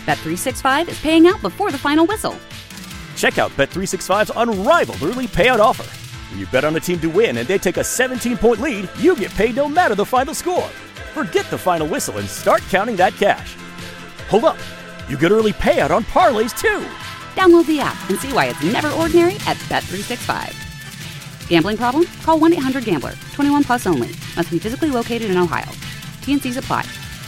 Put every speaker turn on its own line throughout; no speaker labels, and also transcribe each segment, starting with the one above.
Bet365 is paying out before the final whistle.
Check out Bet365's unrivaled early payout offer. When you bet on a team to win and they take a 17-point lead, you get paid no matter the final score. Forget the final whistle and start counting that cash. Hold up. You get early payout on parlays, too.
Download the app and see why it's never ordinary at Bet365. Gambling problem? Call 1-800-GAMBLER. 21 plus only. Must be physically located in Ohio. T&Cs apply.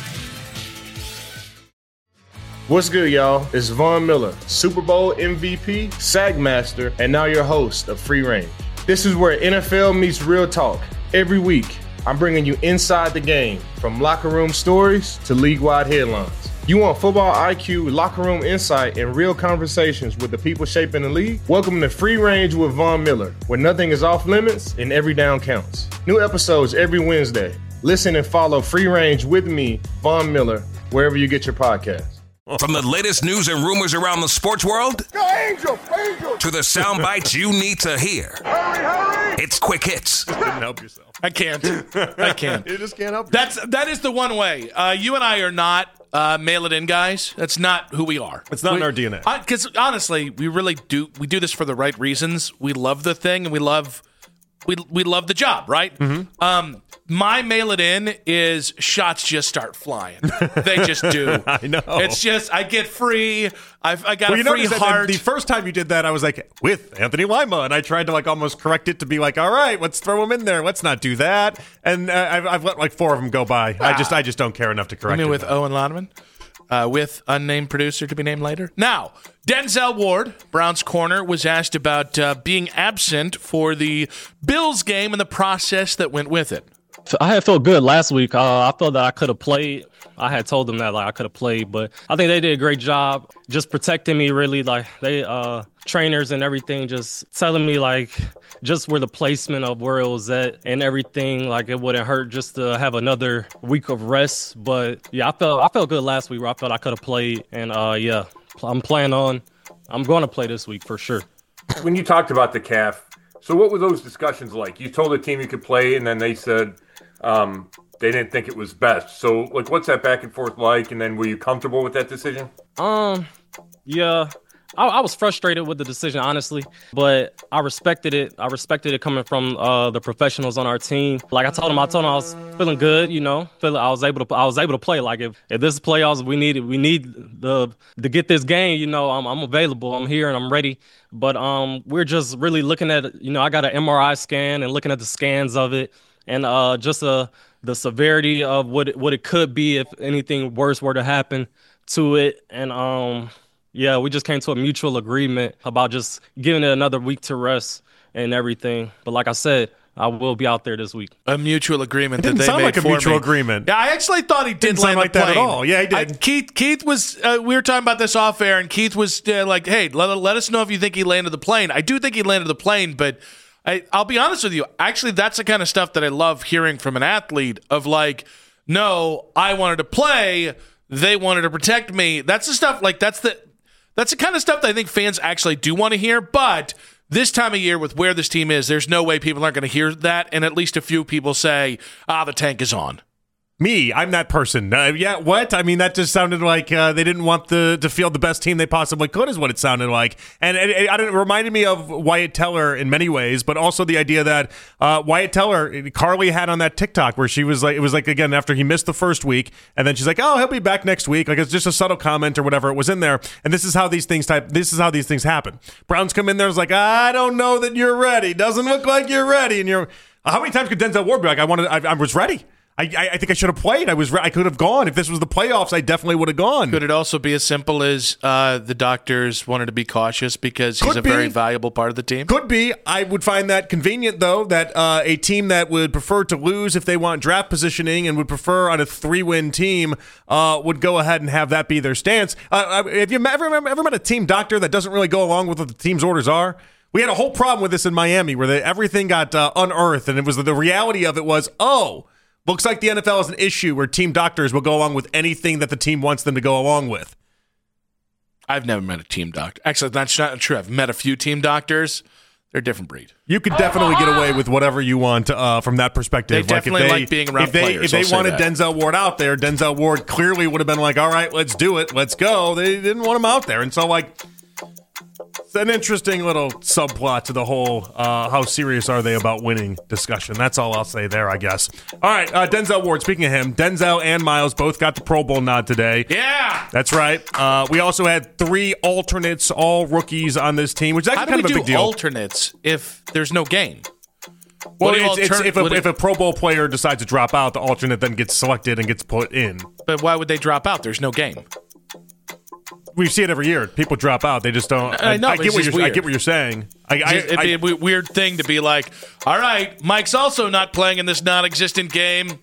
What's good, y'all? It's Von Miller, Super Bowl MVP, Sack Master, and now your host of Free Range. This is where NFL meets real talk. Every week, I'm bringing you inside the game, from locker room stories to league-wide headlines. You want football IQ, locker room insight, and real conversations with the people shaping the league? Welcome to Free Range with Von Miller, where nothing is off limits and every down counts. New episodes every Wednesday. Listen and follow Free Range with me, Von Miller, wherever you get your podcasts.
From the latest news and rumors around the sports world
Go Angel!
to the sound bites you need to hear.
Hurry!
It's Quick Hits.
Couldn't help yourself.
I can't.
You just can't help
That is the one way. You and I are not mail it in guys. That's not who we are.
It's not in our DNA.
Because honestly, we really do. We do this for the right reasons. We love the thing, and we love the job, right? Mm-hmm. My mail it in is shots just start flying. They just do.
I know.
It's just I get free. I got a free heart.
The first time you did that, I was like, with Anthony Lima, and I tried to like almost correct it to be like, all right, let's throw him in there. Let's not do that. And I've let like 4 of them go by. I just don't care enough to correct it.
With Owen Lodeman? With unnamed producer to be named later. Now, Denzel Ward, Browns corner, was asked about being absent for the Bills game and the process that went with it.
I had felt good last week. I felt that I could have played. I had told them that I could have played, but I think they did a great job just protecting me. Really, like they trainers and everything, just telling me like just where the placement of where it was at and everything. Like it wouldn't hurt just to have another week of rest. But yeah, I felt good last week. Where I felt I could have played, and yeah, I'm going to play this week for sure.
When you talked about the calf, so what were those discussions like? You told the team you could play, and then they said they didn't think it was best. So, like, what's that back and forth like? And then were you comfortable with that decision?
Yeah. I was frustrated with the decision, honestly, but I respected it. I respected it coming from the professionals on our team. Like I told them I was feeling good, you know. I was able to play. Like if this is playoffs, we need to get this game. You know, I'm available. I'm here and I'm ready. But we're just really looking at, you know, I got an MRI scan and looking at the scans of it and just the severity of what it could be if anything worse were to happen to it. And yeah, we just came to a mutual agreement about just giving it another week to rest and everything. But like I said, I will be out there this week.
A mutual agreement that they made
for me. It didn't sound like a mutual
me.
agreement.
Yeah, I actually thought he didn't
sound like that at all. Yeah, he did.
Keith was. We were talking about this off air, and Keith was like, "Hey, let us know if you think he landed the plane." I do think he landed the plane, but I'll be honest with you. Actually, that's the kind of stuff that I love hearing from an athlete. Of like, no, I wanted to play. They wanted to protect me. That's the stuff. Like that's the kind of stuff that I think fans actually do want to hear, but this time of year with where this team is, there's no way people aren't going to hear that, and at least a few people say, the tank is on.
Me, I'm that person. Yeah, what? I mean, that just sounded like they didn't want to field the best team they possibly could is what it sounded like. And it reminded me of Wyatt Teller in many ways, but also the idea that Wyatt Teller, Carly had on that TikTok where she was like, it was like, again, after he missed the first week, and then she's like, oh, he'll be back next week. Like it's just a subtle comment or whatever. It was in there. And this is how these things happen. Browns come in there, it's like, I don't know that you're ready. Doesn't look like you're ready. And you're, how many times could Denzel Ward be like, I was ready? I think I should have played. I could have gone. If this was the playoffs, I definitely would have gone.
Could it also be as simple as the doctors wanted to be cautious because he's a very valuable part of the team?
Could be. I would find that convenient, though, that a team that would prefer to lose if they want draft positioning and would prefer on a 3-win team would go ahead and have that be their stance. Have you ever met a team doctor that doesn't really go along with what the team's orders are? We had a whole problem with this in Miami where everything got unearthed, and it was the reality of it was, looks like the NFL is an issue where team doctors will go along with anything that the team wants them to go along with.
I've never met a team doctor. Actually, that's not true. I've met a few team doctors. They're a different breed.
You could definitely get away with whatever you want from that perspective.
They definitely like being around players.
If they wanted Denzel Ward out there, Denzel Ward clearly would have been like, all right, let's do it. Let's go. They didn't want him out there. And so, like, it's an interesting little subplot to the whole how serious are they about winning discussion. That's all I'll say there, I guess. All right, Denzel Ward, speaking of him, Denzel and Miles both got the Pro Bowl nod today.
Yeah!
That's right. We also had 3 alternates, all rookies on this team, which is actually kind of a big deal.
How do we do alternates if there's no game?
Well, if a Pro Bowl player decides to drop out, the alternate then gets selected and gets put in.
But why would they drop out? There's no game.
We see it every year. People drop out. They just don't. I get what you're saying.
It'd be a weird thing to be like, all right, Mike's also not playing in this non-existent game.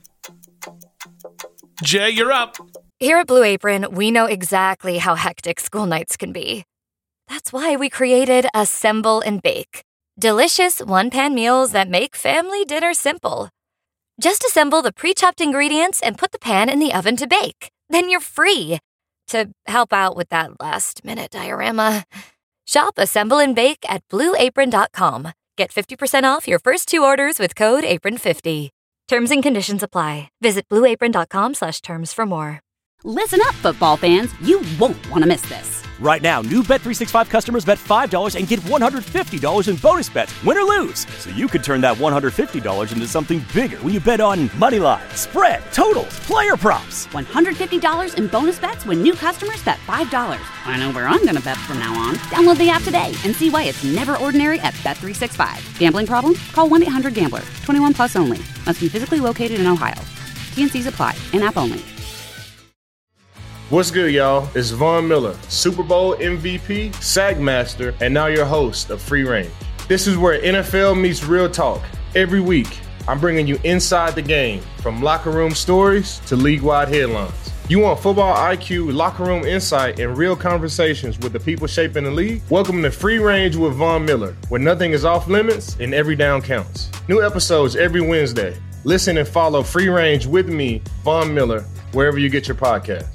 Jay, you're up.
Here at Blue Apron, we know exactly how hectic school nights can be. That's why we created Assemble and Bake. Delicious one-pan meals that make family dinner simple. Just assemble the pre-chopped ingredients and put the pan in the oven to bake. Then you're free to help out with that last-minute diorama. Shop Assemble and Bake at BlueApron.com. Get 50% off your first 2 orders with code APRON50. Terms and conditions apply. Visit BlueApron.com/terms for more.
Listen up, football fans. You won't want to miss this.
Right now, new Bet365 customers bet $5 and get $150 in bonus bets, win or lose. So you could turn that $150 into something bigger when you bet on money line, spread, totals, player props.
$150 in bonus bets when new customers bet $5. I know where I'm going to bet from now on. Download the app today and see why it's never ordinary at Bet365. Gambling problem? Call 1-800-GAMBLER. 21 plus only. Must be physically located in Ohio. T&Cs apply. In-app only.
What's good, y'all? It's Von Miller, Super Bowl MVP, SAG Master, and now your host of Free Range. This is where NFL meets real talk. Every week, I'm bringing you inside the game, from locker room stories to league-wide headlines. You want football IQ, locker room insight, and real conversations with the people shaping the league? Welcome to Free Range with Von Miller, where nothing is off limits and every down counts. New episodes every Wednesday. Listen and follow Free Range with me, Von Miller, wherever you get your podcasts.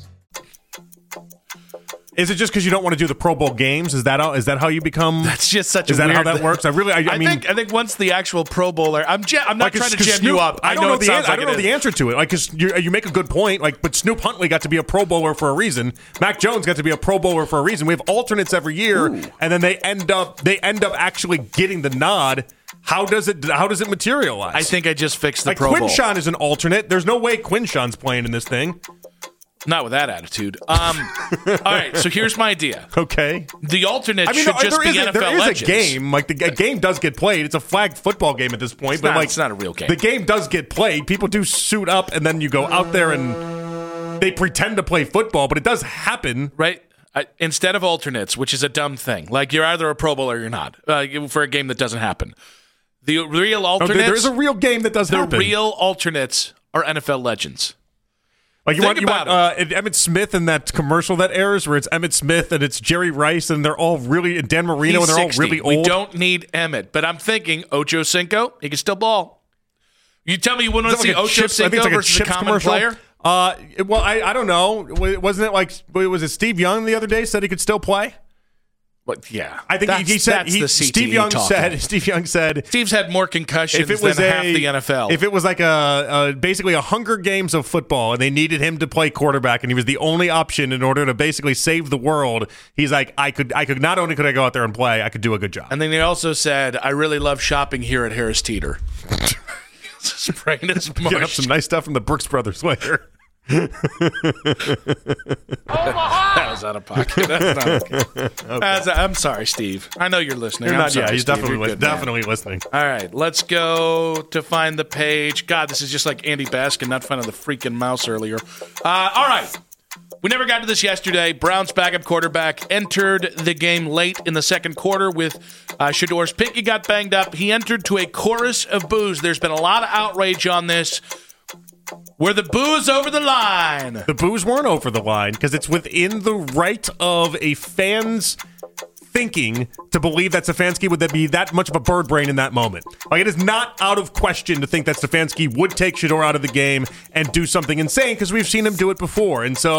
Is it just because you don't want to do the Pro Bowl games? Is that how you become?
That's just such.
Is that how that works? I
think once the actual Pro Bowler, I'm not trying to jam you up.
I don't know the answer to it. Like, because you make a good point. Like, but Snoop Huntley got to be a Pro Bowler for a reason. Mac Jones got to be a Pro Bowler for a reason. We have alternates every year, and then they end up actually getting the nod. How does it materialize?
I think I just fixed the Pro
Bowl.
Bowl.
Quinshawn is an alternate. There's no way Quinshawn's playing in this thing.
Not with that attitude. All right, so here's my idea.
Okay.
The alternate should just be NFL
There is
legends.
a game. Like, a game does get played. It's a flagged football game at this point.
It's not a real game.
The game does get played. People do suit up, and then you go out there and they pretend to play football, but it does happen.
Right? Instead of alternates, which is a dumb thing. Like, you're either a Pro Bowl or you're not, for a game that doesn't happen. The real alternates...
There is a real game that does happen.
The real alternates are NFL legends.
Like you want Emmitt Smith in that commercial that airs where it's Emmitt Smith and it's Jerry Rice and they're all really and Dan Marino and they're 60. All really old.
We don't need Emmitt, but I'm thinking Ocho Cinco, he can still ball. You tell me you wouldn't want to see Ocho Cinco versus a common
commercial?
Player?
Well, I don't know. Wasn't it like was it Steve Young the other day said he could still play?
But yeah,
I think he said Steve Young said
Steve's had more concussions than half the NFL.
If it was like basically a Hunger Games of football and they needed him to play quarterback and he was the only option in order to basically save the world, he's like, I could not only could I go out there and play, I could do a good job.
And then he also said, I really love shopping here at Harris Teeter. Spraying his mush.
Get up some nice stuff from the Brooks Brothers later.
That was out of pocket. That's not okay. I'm sorry, Steve. I know you're listening.
He's definitely listening.
All right, let's go to find the page. God, this is just like Andy Baskin not finding the freaking mouse earlier. All right. We never got to this yesterday. Browns backup quarterback entered the game late in the second quarter with Shador's pinky got banged up. He entered to a chorus of boos. There's been a lot of outrage on this. Were the boos over the line?
The boos weren't over the line because it's within the right of a fan's thinking to believe that Stefanski would be that much of a bird brain in that moment. Like, it is not out of question to think that Stefanski would take Shador out of the game and do something insane because we've seen him do it before. And so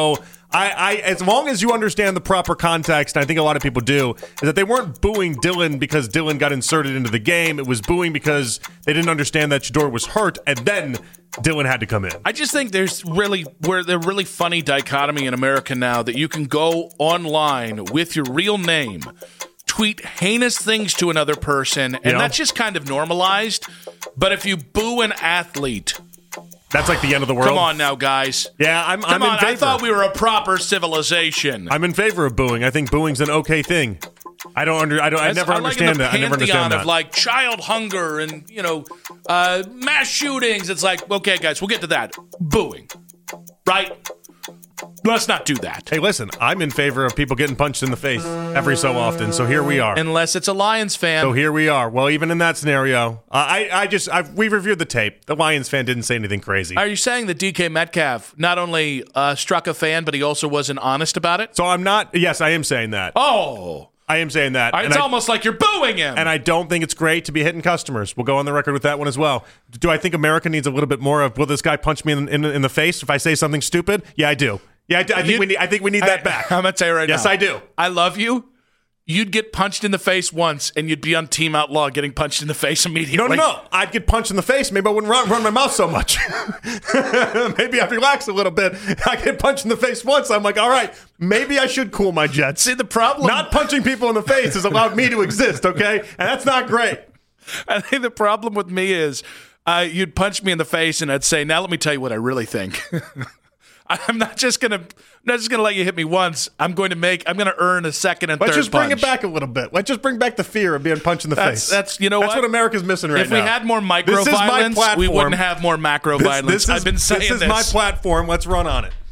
As long as you understand the proper context, and I think a lot of people do, is that they weren't booing Dylan because Dylan got inserted into the game. It was booing because they didn't understand that Shedeur was hurt, and then Dylan had to come in.
I just think there's really funny dichotomy in America now that you can go online with your real name, tweet heinous things to another person, and that's just kind of normalized. But if you boo an athlete,
that's like the end of the world.
Come on now, guys.
Yeah, I'm in favor.
I thought we were a proper civilization.
I'm in favor of booing. I think booing's an okay thing. I never understand that. I never understand that.
Of like child hunger and mass shootings. It's like, okay, guys, we'll get to that. Booing, right? Let's not do that.
Hey, listen, I'm in favor of people getting punched in the face every so often, so here we are.
Unless it's a Lions fan.
So here we are. Well, even in that scenario, we reviewed the tape. The Lions fan didn't say anything crazy.
Are you saying that DK Metcalf not only struck a fan, but he also wasn't honest about it?
So I'm not. Yes, I am saying that.
Oh.
I am saying that.
It's almost like you're booing him.
And I don't think it's great to be hitting customers. We'll go on the record with that one as well. Do I think America needs a little bit more of, will this guy punch me in the face if I say something stupid? Yeah, I do. Yeah, I think we need that back.
I'm going to tell you right now.
Yes, I do.
I love you. You'd get punched in the face once, and you'd be on Team Outlaw getting punched in the face immediately.
No. I'd get punched in the face. Maybe I wouldn't run my mouth so much. Maybe I'd relax a little bit. I get punched in the face once. I'm like, all right, maybe I should cool my jets.
See, the problem...
Not punching people in the face has allowed me to exist, okay? And that's not great.
I think the problem with me is you'd punch me in the face, and I'd say, now let me tell you what I really think. I'm not just gonna let you hit me once. I'm going to earn a second and third punch.
Let's just bring it back a little bit. Let's just bring back the fear of being punched in the face.
That's
what America's missing right now.
If we had more micro-violence, we wouldn't have more macro-violence. I've been saying this.
This is my platform. Let's run on it.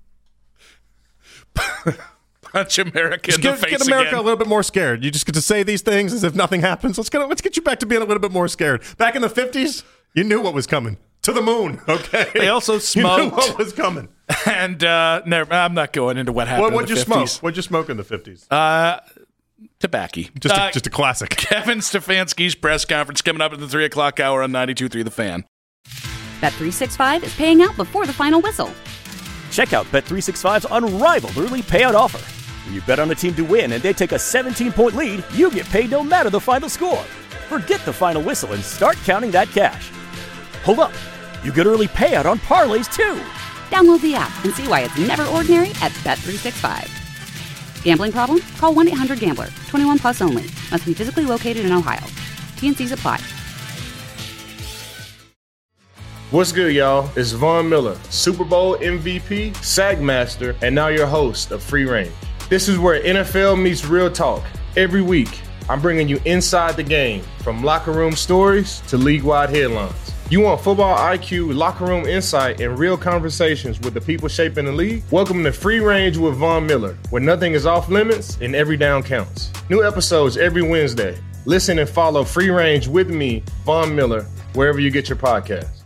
Punch America in the face
Get America
again.
a little bit more scared. You just get to say these things as if nothing happens. Let's get you back to being a little bit more scared. Back in the 50s, you knew what was coming. To the moon, okay?
They also smoked.
You knew what was coming.
And I'm not going into what happened in the 50s.
What'd you smoke? What'd you smoke in the 50s?
Tobacco.
Just a classic.
Kevin Stefanski's press conference coming up at the 3 o'clock hour on 92.3 The Fan.
Bet365 is paying out before the final whistle.
Check out Bet365's unrivaled early payout offer. When you bet on a team to win and they take a 17-point lead, you get paid no matter the final score. Forget the final whistle and start counting that cash. Hold up. You get early payout on parlays, too.
Download the app and see why it's never ordinary at Bet365. Gambling problem? Call 1-800-GAMBLER. 21 plus only. Must be physically located in Ohio. T&Cs apply.
What's good, y'all? It's Von Miller, Super Bowl MVP, SAG Master, and now your host of Free Range. This is where NFL meets real talk. Every week, I'm bringing you inside the game, from locker room stories to league-wide headlines. You want football IQ, locker room insight, and real conversations with the people shaping the league? Welcome to Free Range with Von Miller, where nothing is off limits and every down counts. New episodes every Wednesday. Listen and follow Free Range with me, Von Miller, wherever you get your podcasts.